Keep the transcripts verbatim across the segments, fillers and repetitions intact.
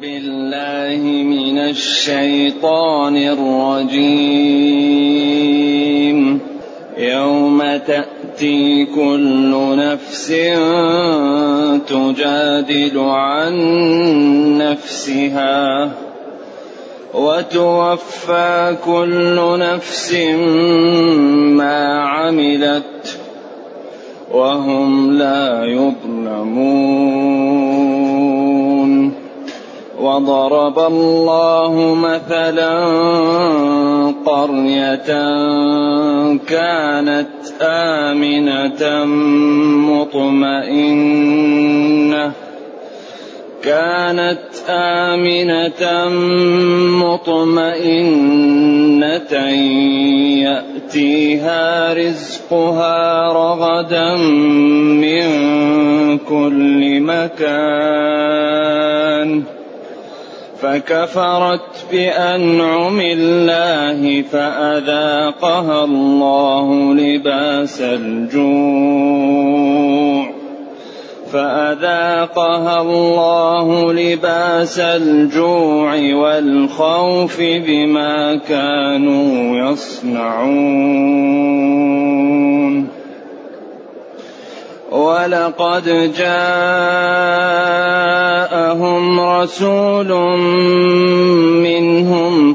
بالله من الشيطان الرجيم. يوم تأتي كل نفس تجادل عن نفسها وتوفى كل نفس ما عملت وهم لا يظلمون. وضرب الله مثلا قرية كانت آمنة مطمئنة كانت آمنة مطمئنة يأتيها رزقها رغدا من كل مكان فكفرت بأنعم الله فأذاقها الله لباس الجوع فأذاقها الله لباس الجوع والخوف بما كانوا يصنعون. ولقد جاءهم رسول منهم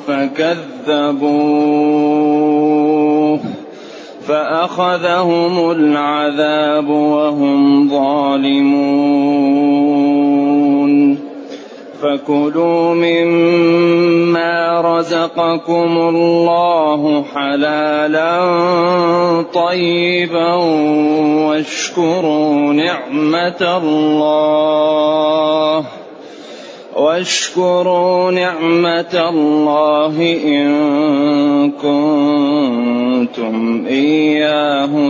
فكذبوه فأخذهم العذاب وهم ظالمون. فكلوا مما رزقكم الله حلالا طيبا واشكروا نعمة الله واشكروا نعمة الله إن كنتم إياه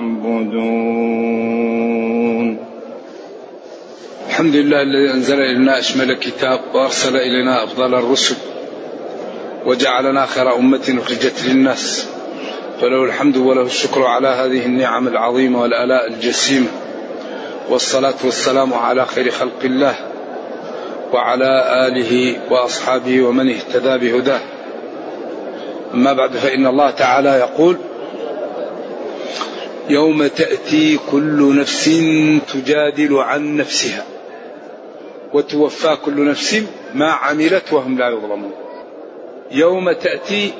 تعبدون. الحمد لله الذي أنزل إلينا أشمل الكتاب وأرسل إلينا أفضل الرسل وجعلنا خير أمة أخرجت للناس، فله الحمد وله الشكر على هذه النعم العظيمة والآلاء الجسيمة، والصلاة والسلام على خير خلق الله وعلى آله وأصحابه ومن اهتدى بهداه. أما بعد، فإن الله تعالى يقول: يوم تأتي كل نفس تجادل عن نفسها وتوفى كل نفس ما عملت وهم لا يظلمون. يوم تأتي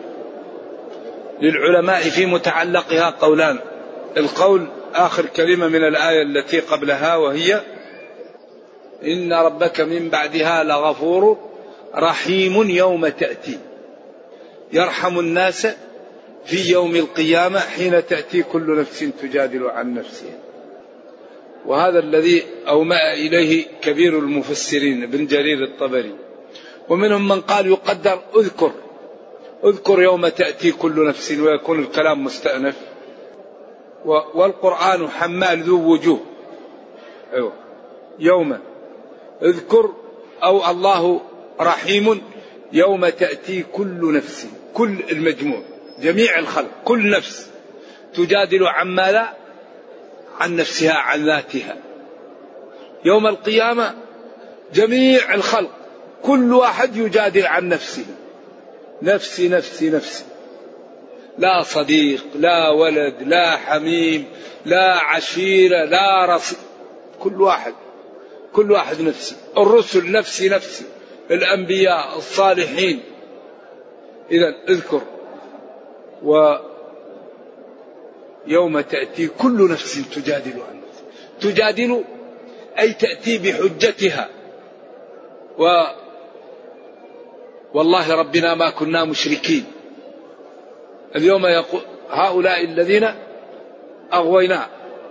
للعلماء في متعلقها قولان. القول آخر كلمة من الآية التي قبلها، وهي: إن ربك من بعدها لغفور رحيم يوم تأتي، يرحم الناس في يوم القيامة حين تأتي كل نفس تجادل عن نفسها. وهذا الذي أومأ إليه كبير المفسرين ابن جرير الطبري، ومنهم من قال يقدر اذكر اذكر يوم تأتي كل نفس، ويكون الكلام مستأنف. والقرآن حمال ذو وجوه، أيوة. يوم اذكر أو الله رحيم يوم تأتي كل نفس، كل المجموع، جميع الخلق، كل نفس تجادل عن ماذا؟ عن نفسها، عن ذاتها. يوم القيامة جميع الخلق كل واحد يجادل عن نفسه، نفسي نفسي نفسي، لا صديق لا ولد لا حميم لا عشيرة لا رصيد، كل واحد كل واحد نفسي. الرسل نفسي نفسي، الأنبياء الصالحين. إذن اذكر ويوم تأتي كل نفس تجادل عن نفسها، تجادل أي تأتي بحجتها. و والله ربنا ما كنا مشركين. اليوم يقول هؤلاء الذين أغوينا،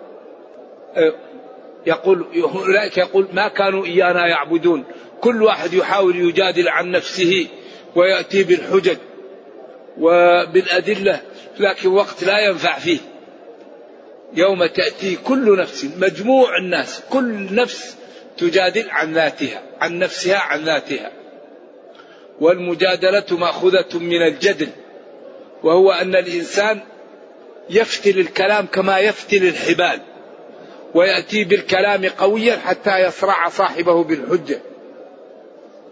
يقول أولئك يقول ما كانوا إيانا يعبدون. كل واحد يحاول يجادل عن نفسه ويأتي بالحجج وبالأدلة، لكن وقت لا ينفع فيه. يوم تأتي كل نفس، مجموع الناس، كل نفس تجادل عن ذاتها، عن نفسها، عن ذاتها. والمجادلة مأخوذة من الجدل، وهو أن الإنسان يفتل الكلام كما يفتل الحبال، ويأتي بالكلام قويا حتى يصرع صاحبه بالحجة.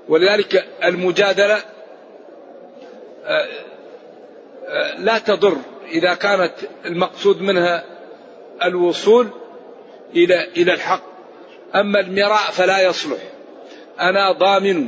ولذلك المجادلة لا تضر إذا كانت المقصود منها الوصول إلى إلى الحق. أما المراء فلا يصلح. أنا ضامن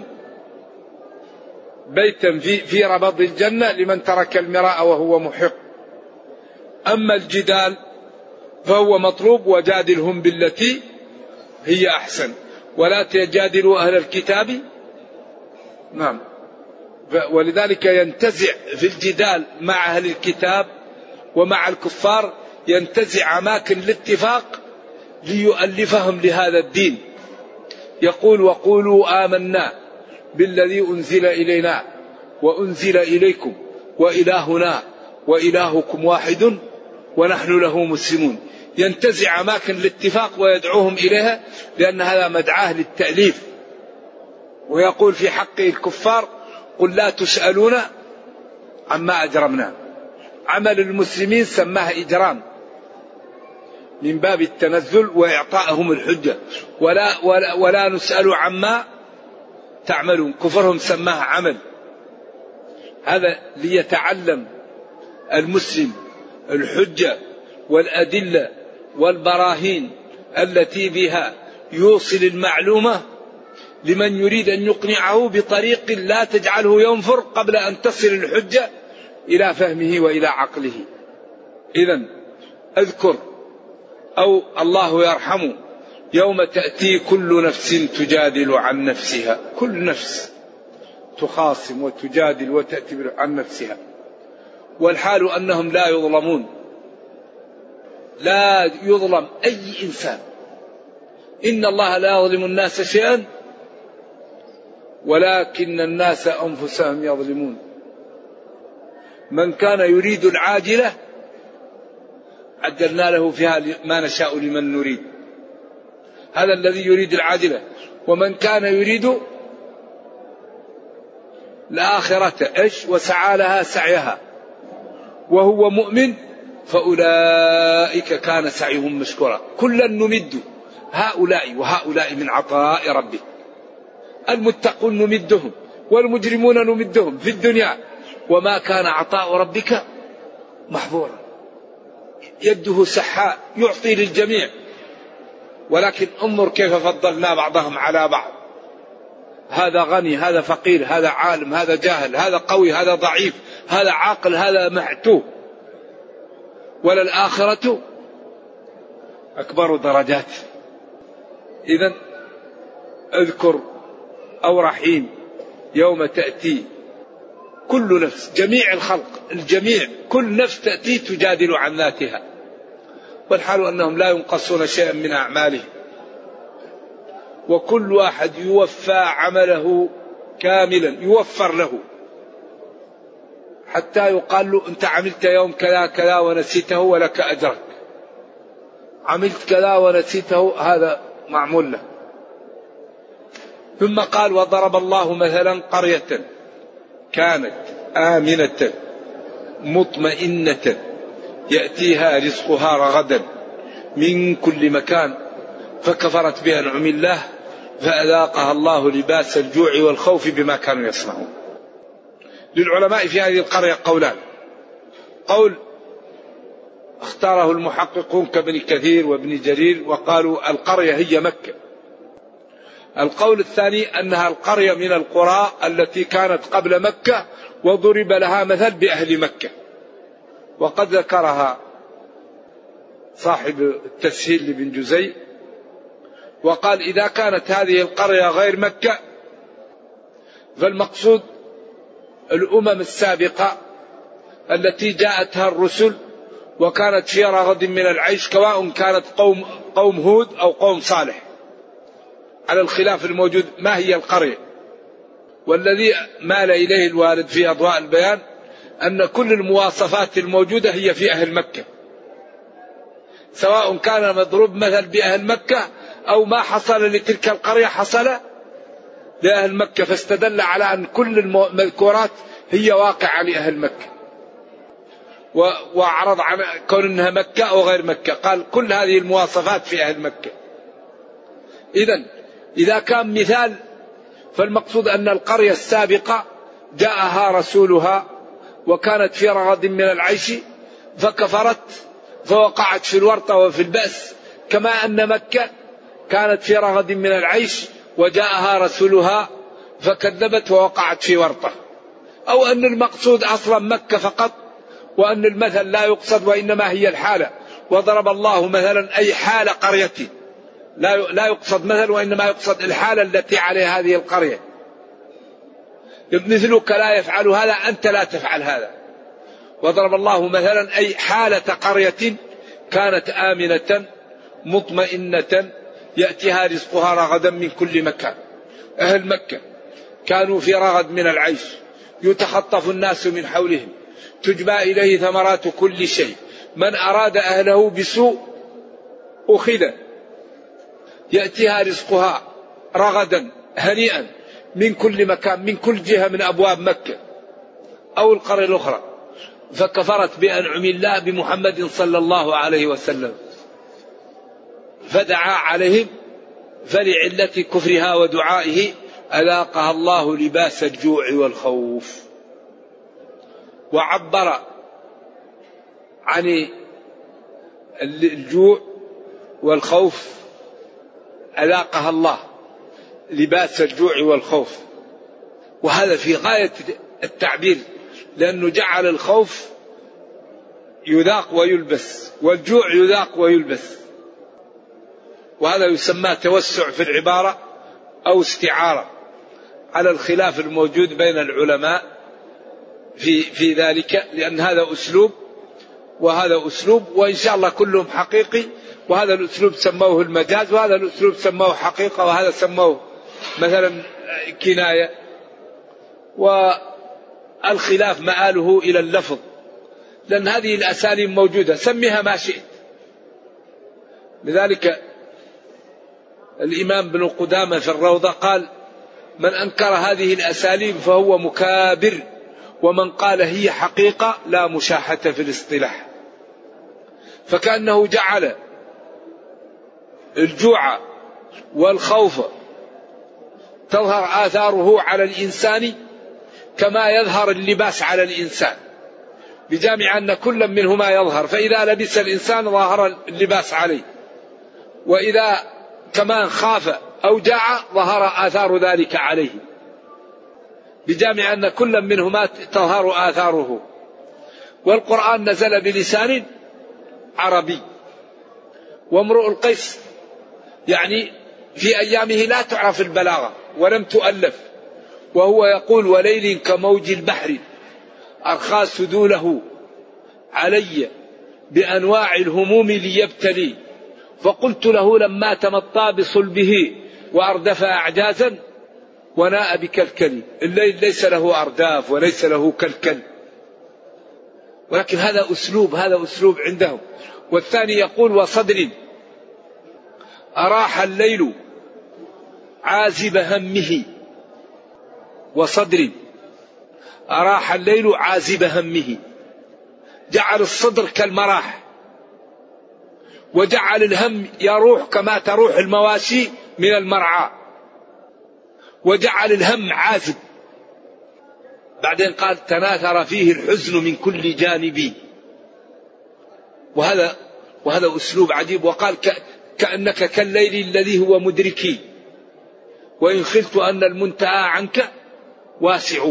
بيتا في في ربض الجنة لمن ترك المراء وهو محق. أما الجدال فهو مطلوب، وجادلهم بالتي هي أحسن ولا تجادلوا أهل الكتاب. نعم. ولذلك ينتزع في الجدال مع أهل الكتاب ومع الكفار، ينتزع أماكن الاتفاق ليؤلفهم لهذا الدين. يقول وقولوا آمنا بالذي أنزل إلينا وأنزل إليكم وإلهنا وإلهكم واحد ونحن له مسلمون. ينتزع أماكن الاتفاق ويدعوهم إليها، لأن هذا مدعاه للتأليف. ويقول في حق الكفار قل لا تسألون عما أجرمنا. عمل المسلمين سماه إجرام من باب التنزل وإعطائهم الحجة، ولا, ولا, ولا نسأل عما تعملون. كفرهم سماه عمل. هذا ليتعلم المسلم الحجة والأدلة والبراهين التي بها يوصل المعلومة لمن يريد أن يقنعه بطريق لا تجعله ينفر قبل أن تصل الحجة إلى فهمه وإلى عقله. إذن أذكر أو الله يرحمه يوم تأتي كل نفس تجادل عن نفسها. كل نفس تخاصم وتجادل وتأتي عن نفسها، والحال أنهم لا يظلمون. لا يظلم أي إنسان. إن الله لا يظلم الناس شيئا ولكن الناس أنفسهم يظلمون. من كان يريد العاجلة عجلنا له فيها ما نشاء لمن نريد. هذا الذي يريد العاجلة. ومن كان يريد الآخرة إيش وسعى لها سعيها وهو مؤمن فأولئك كان سعيهم مشكورا. كلا نمد هؤلاء وهؤلاء من عطاء ربك. المتقون نمدهم والمجرمون نمدهم في الدنيا، وما كان عطاء ربك محظورا. يده سحاء يعطي للجميع، ولكن انظر كيف فضلنا بعضهم على بعض. هذا غني، هذا فقير، هذا عالم، هذا جاهل، هذا قوي، هذا ضعيف، هذا عاقل، هذا معتوه. وللآخرة أكبر درجات. إذن اذكر أو رحيم يوم تأتي كل نفس، جميع الخلق الجميع، كل نفس تأتي تجادل عن ذاتها، والحال أنهم لا ينقصون شيئا من أعمالهم، وكل واحد يوفى عمله كاملا، يوفر له، حتى يقال له أنت عملت يوم كذا كذا ونسيته ولك أجرك، عملت كذا ونسيته هذا معمول له. ثم قال وضرب الله مثلا قرية كانت آمنة مطمئنة يأتيها رزقها رغدا من كل مكان فكفرت بأنعم الله فأذاقها الله لباس الجوع والخوف بما كانوا يصنعون. للعلماء في هذه القرية قولان. قول اختاره المحققون كابن كثير وابن جرير وقالوا القرية هي مكة. القول الثاني أنها القرية من القرى التي كانت قبل مكة وضرب لها مثل بأهل مكة، وقد ذكرها صاحب التسهيل لابن جزي وقال إذا كانت هذه القرية غير مكة فالمقصود الأمم السابقة التي جاءتها الرسل وكانت في رغد من العيش، سواء كانت قوم قوم هود أو قوم صالح، على الخلاف الموجود ما هي القرية. والذي مال إليه الوارد في أضواء البيان أن كل المواصفات الموجودة هي في أهل مكة، سواء كان مضروب مثل بأهل مكة أو ما حصل لتلك القرية حصل لأهل مكة، فاستدل على أن كل المذكورات هي واقعة لأهل مكة، وأعرض عن كون أنها مكة أو غير مكة، قال كل هذه المواصفات في أهل مكة. إذن إذا كان مثال فالمقصود أن القرية السابقة جاءها رسولها وكانت في رغد من العيش فكفرت فوقعت في الورطة وفي البأس، كما أن مكة كانت في رغد من العيش وجاءها رسولها فكذبت ووقعت في ورطة. أو أن المقصود أصلا مكة فقط، وأن المثل لا يقصد وإنما هي الحالة، وضرب الله مثلا أي حال قرية، لا يقصد مثل وإنما يقصد الحالة التي عليها هذه القرية. مثلك لا يفعل هذا أنت لا تفعل هذا. وضرب الله مثلا أي حالة قرية كانت آمنة مطمئنة يأتيها رزقها رغدا من كل مكان. أهل مكة كانوا في رغد من العيش، يتخطف الناس من حولهم، تجبى إليه ثمرات كل شيء، من أراد أهله بسوء أخذ، يأتيها رزقها رغدا هنيئا من كل مكان، من كل جهة من أبواب مكة أو القرية الأخرى، فكفرت بأنعم الله بمحمد صلى الله عليه وسلم فدعا عليهم، فلعلة كفرها ودعائه أذاقها الله لباس الجوع والخوف. وعبر عن الجوع والخوف أذاقها الله لباس الجوع والخوف، وهذا في غاية التعبير، لأنه جعل الخوف يذاق ويلبس والجوع يذاق ويلبس، وهذا يسمى توسع في العبارة أو استعارة، على الخلاف الموجود بين العلماء في في ذلك، لأن هذا أسلوب وهذا أسلوب، وإن شاء الله كلهم حقيقي، وهذا الأسلوب سموه المجاز، وهذا الأسلوب سموه حقيقة، وهذا سموه مثلا كناية، والخلاف مآله إلى اللفظ، لأن هذه الأساليب موجودة سميها ما شئت. لذلك الإمام ابن قدامة في الروضة قال: من أنكر هذه الأساليب فهو مكابر، ومن قال هي حقيقة لا مشاحة في الاصطلاح. فكأنه جعل الجوع والخوف تظهر آثاره على الإنسان كما يظهر اللباس على الإنسان، بجامع أن كل منهما يظهر، فإذا لبس الإنسان ظهر اللباس عليه، وإذا كمان خاف أو جاع ظهر آثار ذلك عليه، بجامع أن كل منهما تظهر آثاره. والقرآن نزل بلسان عربي، وامرؤ القيس يعني في أيامه لا تعرف البلاغة ولم تؤلف، وهو يقول: وليل كموج البحر أرخى سدوله علي بأنواع الهموم ليبتلي، فقلت له لما تمطى بصلبه وأردف أعجازا وناء بكلكلي. الليل ليس له أرداف وليس له كلكل، ولكن هذا أسلوب، هذا أسلوب عندهم. والثاني يقول: وصدر أراح الليل عازب همه، وصدر أراح الليل عازب همه، جعل الصدر كالمراح، وجعل الهم يروح كما تروح المواشي من المرعى، وجعل الهم عازب. بعدين قال: تناثر فيه الحزن من كل جانب. وهذا وهذا أسلوب عجيب. وقال: كأنك كالليل الذي هو مدركي، وإن خلت أن المنتهى عنك واسع.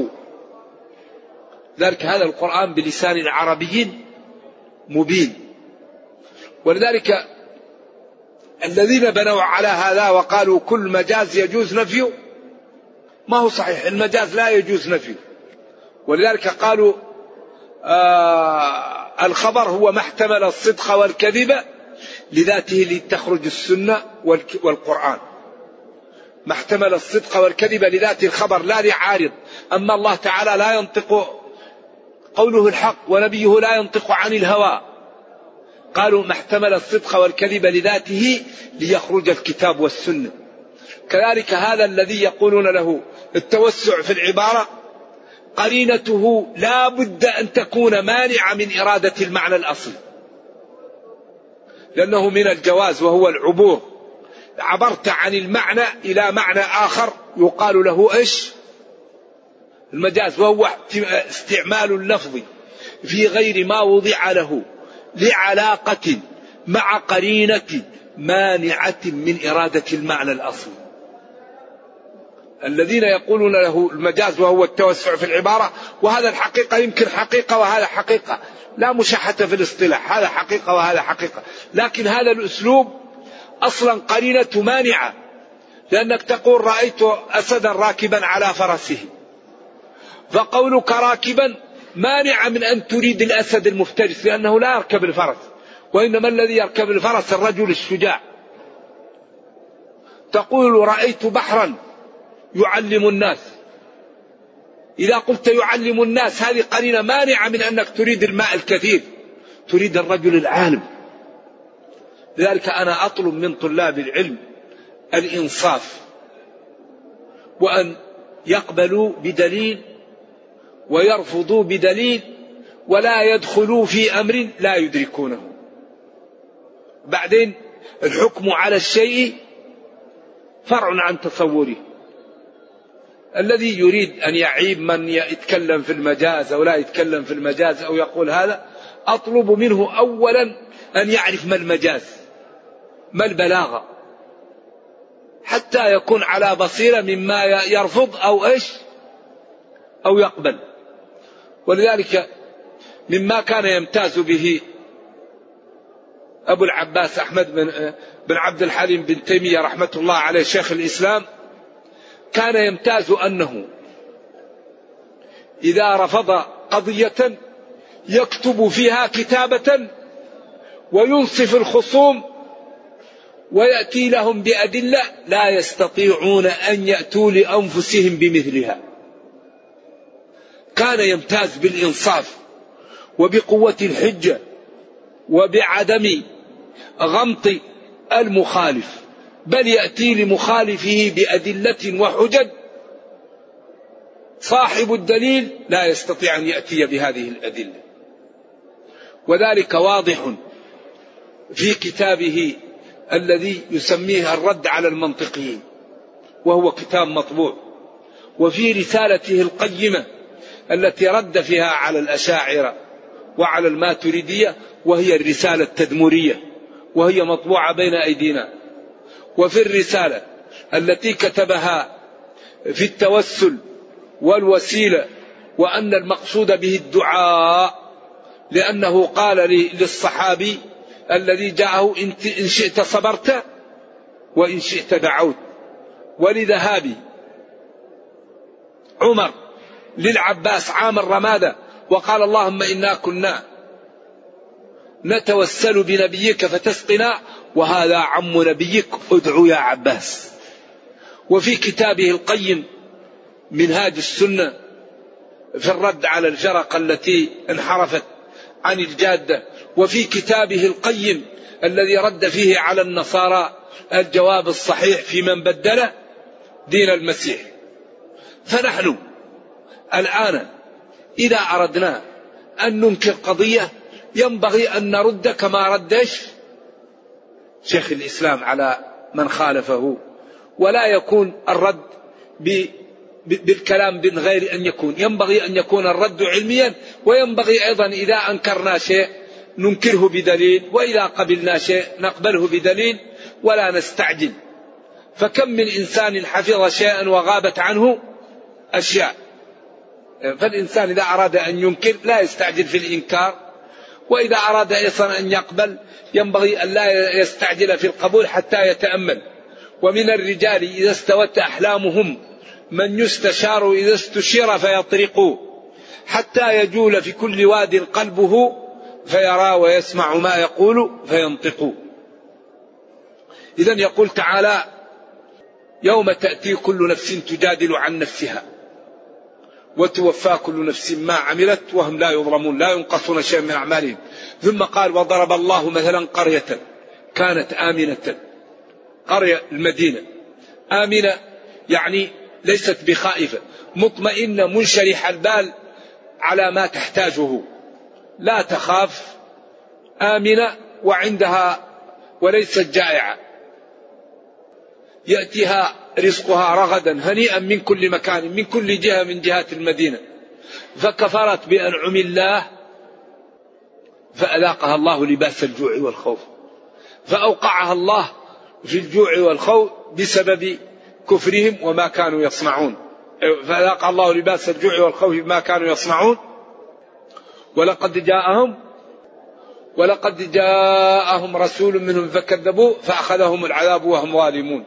ذلك هذا القرآن بلسان عربي مبين. ولذلك الذين بنوا على هذا وقالوا كل مجاز يجوز نفيه، ما هو صحيح، المجاز لا يجوز نفيه. ولذلك قالوا آه الخبر هو ما احتمل الصدق والكذب لذاته لتخرج السنة والقرآن. ما احتمل الصدق والكذب لذات الخبر لا لعارض. أما الله تعالى لا ينطق، قوله الحق، ونبيه لا ينطق عن الهوى. قالوا ما احتمل الصدق والكذب لذاته ليخرج الكتاب والسنة. كذلك هذا الذي يقولون له التوسع في العبارة قرينته لا بد أن تكون مانعة من إرادة المعنى الأصلي، لأنه من الجواز وهو العبور. عبرت عن المعنى إلى معنى آخر يقال له إيش؟ المجاز، وهو استعمال اللفظ في غير ما وضع له لعلاقة مع قرينة مانعة من إرادة المعنى الأصلي. الذين يقولون له المجاز وهو التوسع في العبارة، وهذا الحقيقة يمكن حقيقة وهذا حقيقة، لا مشاحة في الاصطلاح، هذا حقيقة وهذا حقيقة، لكن هذا الأسلوب أصلا قرينة مانعة، لأنك تقول رأيت أسدا راكبا على فرسه، فقولك راكبا مانع من أن تريد الأسد المفترس، لأنه لا يركب الفرس، وإنما الذي يركب الفرس الرجل الشجاع. تقول رأيت بحرا يعلم الناس، إذا قلت يعلم الناس هذه قرينة مانعة من أنك تريد الماء الكثير، تريد الرجل العالم. لذلك أنا أطلب من طلاب العلم الإنصاف، وأن يقبلوا بدليل ويرفضوا بدليل، ولا يدخلوا في أمر لا يدركونه. بعدين الحكم على الشيء فرع عن تصوره. الذي يريد أن يعيب من يتكلم في المجاز أو لا يتكلم في المجاز أو يقول هذا، أطلب منه أولا أن يعرف ما المجاز، ما البلاغة، حتى يكون على بصيرة مما يرفض أو إيش أو يقبل. ولذلك مما كان يمتاز به أبو العباس أحمد بن, بن عبد الحليم بن تيمية رحمة الله عليه شيخ الإسلام، كان يمتاز أنه إذا رفض قضية يكتب فيها كتابة وينصف الخصوم ويأتي لهم بأدلة لا يستطيعون أن يأتوا لأنفسهم بمثلها. كان يمتاز بالإنصاف وبقوة الحجة وبعدم غمط المخالف، بل يأتي لمخالفه بأدلة وحجج صاحب الدليل لا يستطيع أن يأتي بهذه الأدلة. وذلك واضح في كتابه الذي يسميه الرد على المنطقيين، وهو كتاب مطبوع، وفي رسالته القيمة التي رد فيها على الأشاعرة وعلى الماتريدية، وهي الرسالة التدمرية، وهي مطبوعة بين أيدينا. وفي الرسالة التي كتبها في التوسل والوسيلة، وأن المقصود به الدعاء، لأنه قال للصحابي الذي جاءه إن شئت صبرت وإن شئت دعوت. ولذهاب عمر للعباس عام الرمادة وقال اللهم إنا كنا نتوسل بنبيك فتسقنا، وهذا عم نبيك ادعو يا عباس. وفي كتابه القيم منهاج السنة في الرد على الفرق التي انحرفت عن الجادة، وفي كتابه القيم الذي رد فيه على النصارى الجواب الصحيح في من بدل دين المسيح. فنحن الآن إذا أردنا أن ننكر قضية ينبغي أن نرد كما ردش شيخ الإسلام على من خالفه، ولا يكون الرد بالكلام من غير أن يكون، ينبغي أن يكون الرد علميا، وينبغي أيضا إذا أنكرنا شيء ننكره بدليل، وإذا قبلنا شيء نقبله بدليل ولا نستعجل. فكم من إنسان حفظ شيئا وغابت عنه أشياء. فالإنسان إذا أراد أن ينكر لا يستعجل في الإنكار، وإذا أراد أيضا أن يقبل ينبغي أن لا يستعجل في القبول حتى يتأمل. ومن الرجال إذا استوت أحلامهم من يستشار إذا استشير فيطرق، حتى يجول في كل واد قلبه فيرى ويسمع ما يقول فينطق. إذن يقول تعالى يوم تأتي كل نفس تجادل عن نفسها وتوفى كل نفس ما عملت وهم لا يظلمون، لا ينقصون شيئا من أعمالهم. ثم قال وضرب الله مثلا قرية كانت آمنة، قرية المدينة آمنة يعني ليست بخائفة، مطمئنة منشرح البال على ما تحتاجه، لا تخاف، آمنة وعندها وليست جائعة. يأتيها رزقها رغدا هنيئا من كل مكان من كل جهة من جهات المدينة، فكفرت بأنعم الله فأذاقها الله لباس الجوع والخوف، فأوقعها الله في الجوع والخوف بسبب كفرهم وما كانوا يصنعون. فأذاقها الله لباس الجوع والخوف بما كانوا يصنعون. ولقد جاءهم ولقد جاءهم رسول منهم فكذبوا فأخذهم العذاب وهم ظالمون.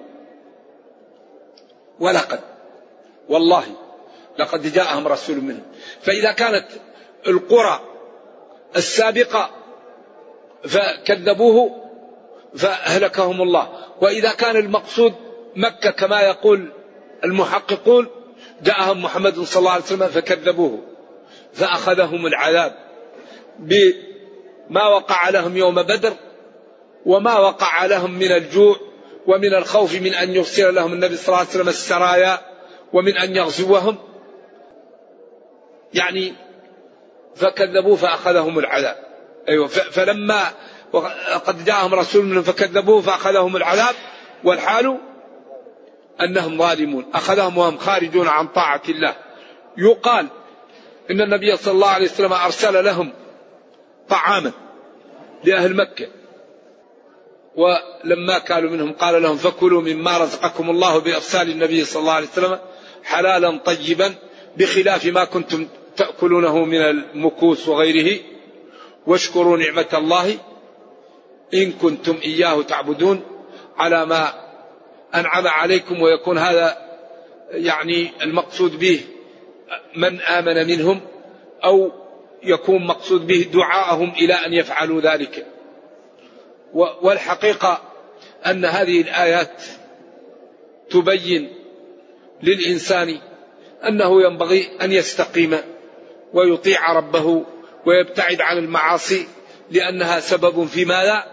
ولقد والله لقد جاءهم رسول منهم. فإذا كانت القرى السابقة فكذبوه فأهلكهم الله، وإذا كان المقصود مكة كما يقول المحققون جاءهم محمد صلى الله عليه وسلم فكذبوه فأخذهم العذاب بما وقع لهم يوم بدر وما وقع لهم من الجوع ومن الخوف من أن يرسل لهم النبي صلى الله عليه وسلم السرايا ومن أن يغزوهم، يعني فكذبوا فأخذهم العذاب. أيوة فلما قد جاءهم رسول منهم فكذبوه فأخذهم العذاب والحال أنهم ظالمون، أخذهم وهم خارجون عن طاعة الله. يقال إن النبي صلى الله عليه وسلم أرسل لهم طعاما لأهل مكة، ولما كانوا منهم قال لهم فكلوا مما رزقكم الله بإرسال النبي صلى الله عليه وسلم حلالا طيبا بخلاف ما كنتم تأكلونه من المكوس وغيره، واشكروا نعمة الله إن كنتم إياه تعبدون على ما أنعم عليكم. ويكون هذا يعني المقصود به من آمن منهم، أو يكون مقصود به دعاءهم إلى أن يفعلوا ذلك. والحقيقة أن هذه الآيات تبين للإنسان أنه ينبغي أن يستقيم ويطيع ربه ويبتعد عن المعاصي، لأنها سبب في ماذا؟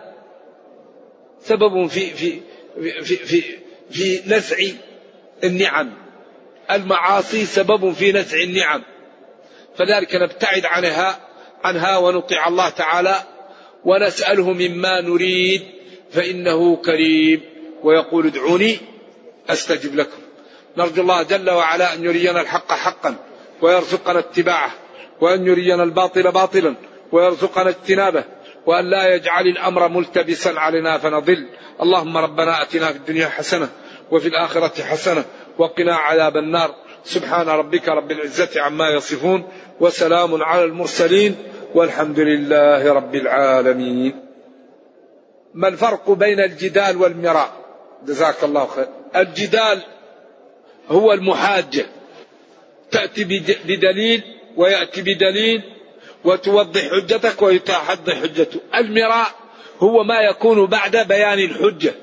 سبب في في في في, في نزع النعم. المعاصي سبب في نزع النعم، فذلك نبتعد عنها عنها ونطيع الله تعالى ونسأله مما نريد، فإنه كريم ويقول ادعوني أستجب لكم. نرجو الله جل وعلا أن يرينا الحق حقا ويرزقنا اتباعه، وأن يرينا الباطل باطلا ويرزقنا اجتنابه، وأن لا يجعل الأمر ملتبسا علينا فنضل. اللهم ربنا أتنا في الدنيا حسنة وفي الآخرة حسنة وقنا عذاب النار. سبحان ربك رب العزة عما يصفون وسلام على المرسلين والحمد لله رب العالمين. ما الفرق بين الجدال والمراء؟ جزاك الله خير. الجدال هو المحاجة، تأتي بدليل ويأتي بدليل وتوضح حجتك ويتحضح حجته. المراء هو ما يكون بعد بيان الحجة،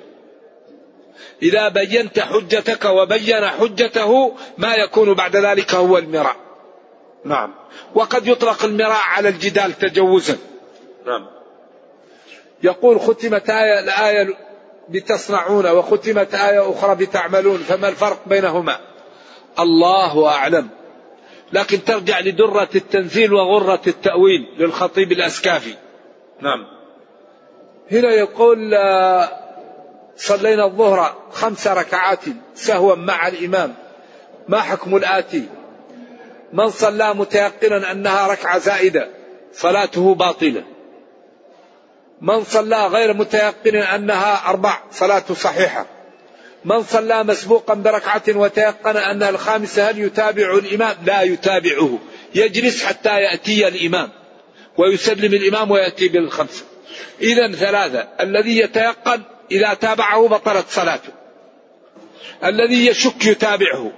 إذا بينت حجتك وبين حجته ما يكون بعد ذلك هو المراء. نعم. وقد يطلق المراء على الجدال تجوزا. نعم. يقول ختمت آية الآية بتصنعون وختمت آية أخرى بتعملون، فما الفرق بينهما؟ الله أعلم، لكن ترجع لدرة التنزيل وغرة التأويل للخطيب الأسكافي. نعم. هنا يقول صلينا الظهر خمس ركعات سهوا مع الإمام، ما حكم الآتي؟ من صلى متيقنا أنها ركعة زائدة صلاته باطلة، من صلى غير متيقن أنها أربع صلاته صحيحة، من صلى مسبوقا بركعة وتيقن أنها الخامسة هل يتابع الإمام؟ لا يتابعه، يجلس حتى يأتي الإمام ويسلم الإمام ويأتي بالخمسة. إذن ثلاثة: الذي يتيقن إذا تابعه بطلت صلاته، الذي يشك يتابعه،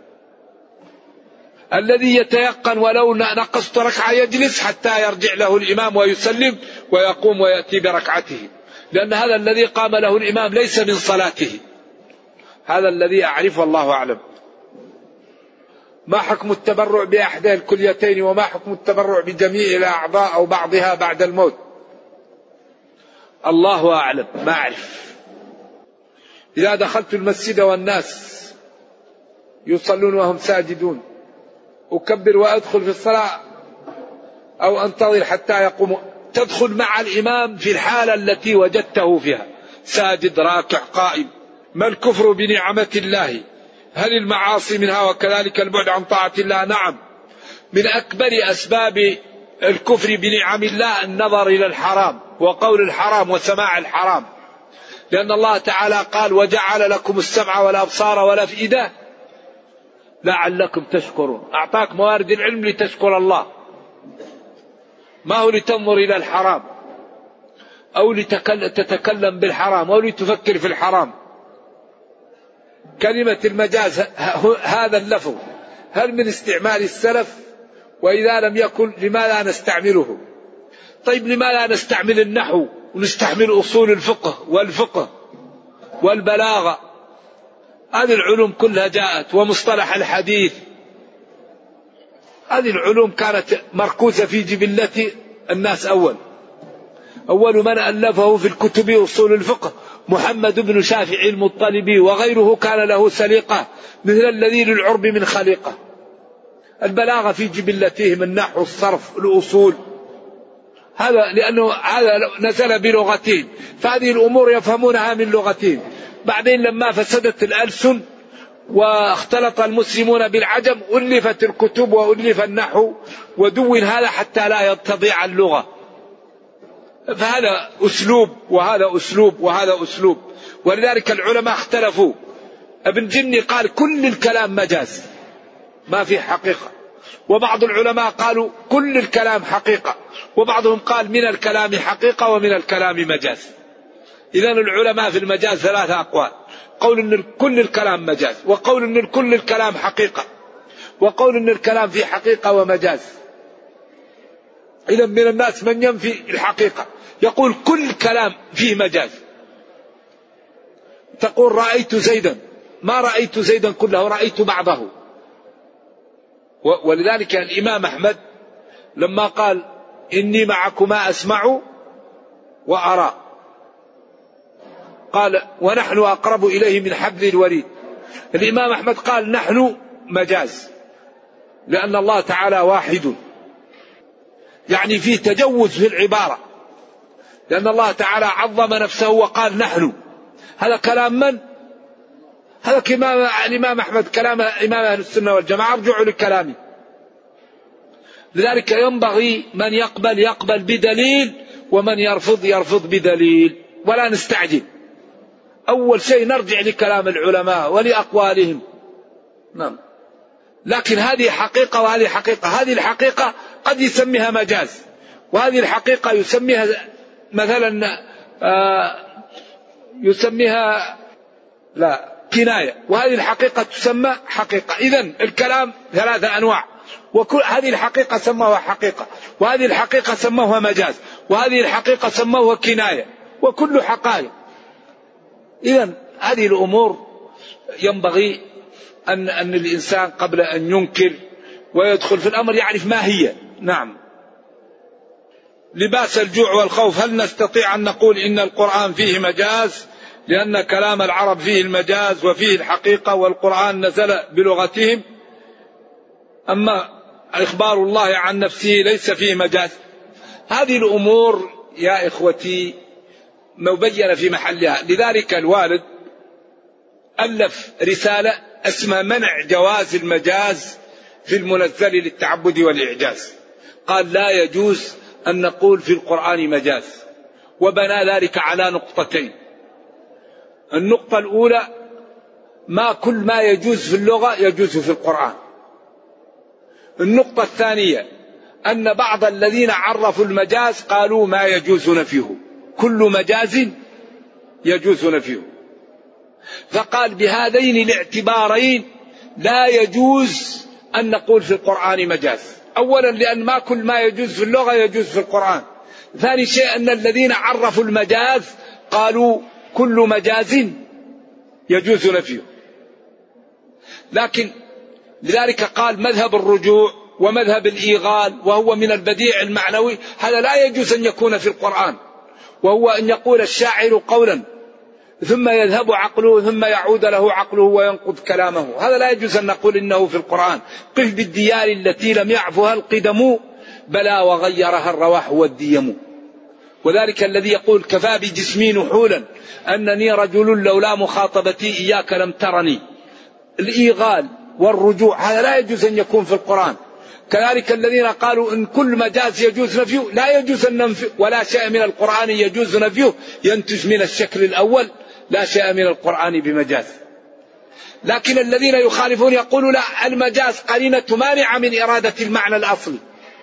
الذي يتيقن ولو نقصت ركعة يجلس حتى يرجع له الإمام ويسلم ويقوم ويأتي بركعته، لأن هذا الذي قام له الإمام ليس من صلاته. هذا الذي أعرفه الله أعلم. ما حكم التبرع بأحد الكليتين، وما حكم التبرع بجميع الأعضاء أو بعضها بعد الموت؟ الله أعلم، ما أعرف. إذا دخلت المسجد والناس يصلون وهم ساجدون أكبر وأدخل في الصلاة أو أنتظر حتى يقوم؟ تدخل مع الإمام في الحالة التي وجدته فيها، ساجد راكع قائم، ما الكفر بنعمة الله؟ هل المعاصي منها وكذلك البعد عن طاعة الله؟ نعم، من أكبر أسباب الكفر بنعم الله النظر إلى الحرام وقول الحرام وسماع الحرام، لأن الله تعالى قال وجعل لكم السمع والأبصار والأفئدة لعلكم تشكرون. أعطاك موارد العلم لتشكر الله، ما هو لتنظر إلى الحرام أو لتتكلم بالحرام أو لتفكر في الحرام. كلمة المجاز هذا اللفظ هل من استعمال السلف؟ وإذا لم يكن لماذا نستعمله؟ طيب لماذا نستعمل النحو ونستعمل أصول الفقه والفقه والبلاغة؟ هذه العلوم كلها جاءت، ومصطلح الحديث، هذه العلوم كانت مركوزة في جبلة الناس. أول أول من ألفه في الكتب أصول الفقه محمد بن شافعي المطلبي، وغيره كان له سليقة مثل الذي للعرب من خليقة. البلاغة في جبلتهم النحو الصرف الأصول، هذا لأنه هذا نزل بلغتين، فهذه الأمور يفهمونها من لغتين. بعدين لما فسدت الألسن واختلط المسلمون بالعجم ألفت الكتب وألف النحو ودون هذا حتى لا تضيع اللغة. فهذا أسلوب وهذا أسلوب وهذا أسلوب، ولذلك العلماء اختلفوا. ابن جني قال كل الكلام مجاز ما في حقيقة، وبعض العلماء قالوا كل الكلام حقيقة، وبعضهم قال من الكلام حقيقة ومن الكلام مجاز. إذن العلماء في المجاز ثلاثة أقوال: قول أن كل الكلام مجاز، وقول أن كل الكلام حقيقة، وقول أن الكلام فيه حقيقة ومجاز. إذن من الناس من ينفي الحقيقة، يقول كل كلام فيه مجاز. تقول رأيت زيدا، ما رأيت زيدا كله، رأيت بعضه. ولذلك الإمام أحمد لما قال إني معكما أسمع وأرى، قال ونحن أقرب إليه من حبل الوريد. الإمام أحمد قال نحن مجاز، لأن الله تعالى واحد، يعني فيه تجوز في العبارة، لأن الله تعالى عظم نفسه وقال نحن. هذا كلام من؟ هذا كلام الإمام أحمد، كلام إمام أهل السنة والجماعة، ارجعوا لكلامه. لذلك ينبغي من يقبل يقبل بدليل، ومن يرفض يرفض بدليل، ولا نستعجل. أول شيء نرجع لكلام العلماء ولأقوالهم. نعم. لكن هذه حقيقة وهذه حقيقة. هذه الحقيقة قد يسميها مجاز، وهذه الحقيقة يسميها مثلا آه يسميها لا كناية، وهذه الحقيقة تسمى حقيقة. إذن الكلام ثلاثة أنواع، وكل هذه الحقيقة سموها حقيقة، وهذه الحقيقة سموها مجاز، وهذه الحقيقة سموها كناية، وكل حقائق. إذن هذه الأمور ينبغي أن أن الإنسان قبل أن ينكر ويدخل في الأمر يعرف ما هي. نعم. لباس الجوع والخوف، هل نستطيع أن نقول إن القرآن فيه مجاز؟ لأن كلام العرب فيه المجاز وفيه الحقيقة، والقرآن نزل بلغتهم، أما إخبار الله عن نفسه ليس فيه مجاز. هذه الأمور يا إخوتي مبينة في محلها. لذلك الوالد ألف رسالة اسمها منع جواز المجاز في المنزل للتعبد والإعجاز. قال لا يجوز أن نقول في القرآن مجاز، وبنى ذلك على نقطتين. النقطة الأولى ما كل ما يجوز في اللغة يجوز في القرآن. النقطة الثانية أن بعض الذين عرفوا المجاز قالوا ما يجوز نفيه، كل مجاز يجوز نفيه. فقال بهذين الاعتبارين لا يجوز أن نقول في القرآن مجاز. أولا لأن ما كل ما يجوز في اللغة يجوز في القرآن. ثاني شيء أن الذين عرفوا المجاز قالوا كل مجاز يجوز نفيه. لكن لذلك قال مذهب الرجوع ومذهب الإيغال، وهو من البديع المعنوي، هذا لا يجوز أن يكون في القرآن، وهو أن يقول الشاعر قولا ثم يذهب عقله ثم يعود له عقله وينقض كلامه. هذا لا يجوز أن نقول إنه في القرآن. قف بالديار التي لم يعفها القدم بلى وغيرها الرواح والديم. وذلك الذي يقول كفى بجسمي نحولا أنني رجل لولا مخاطبتي إياك لم ترني. الإيغال والرجوع هذا لا يجوز أن يكون في القرآن. كذلك الذين قالوا إن كل مجاز يجوز نفيه، لا يجوز أن ننفي، ولا شيء من القرآن يجوز نفيه، ينتج من الشكل الأول لا شيء من القرآن بمجاز. لكن الذين يخالفون يقولون لا، المجاز قرينة مانعة من إرادة المعنى الأصلي.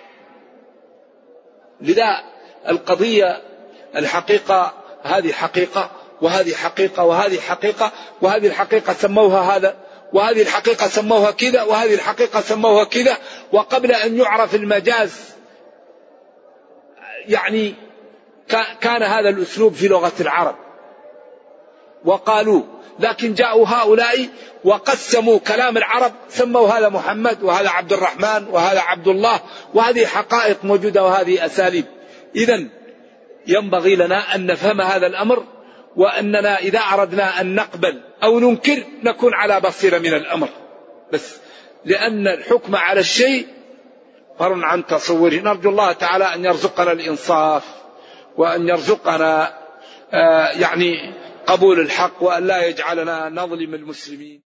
لذا القضية الحقيقة هذه حقيقة وهذه حقيقة وهذه حقيقة، وهذه الحقيقة سموها هذا وهذه الحقيقة سموها كذا وهذه الحقيقة سموها كذا. وقبل أن يعرف المجاز يعني كان هذا الأسلوب في لغة العرب وقالوا، لكن جاءوا هؤلاء وقسموا كلام العرب، سموا هذا محمد وهذا عبد الرحمن وهذا عبد الله، وهذه حقائق موجودة وهذه أساليب. إذن ينبغي لنا أن نفهم هذا الأمر، وأننا إذا أردنا أن نقبل أو ننكر نكون على بصيرة من الأمر، بس لأن الحكم على الشيء فرع عن تصوره. نرجو الله تعالى أن يرزقنا الإنصاف، وأن يرزقنا آه يعني قبول الحق، وأن لا يجعلنا نظلم المسلمين.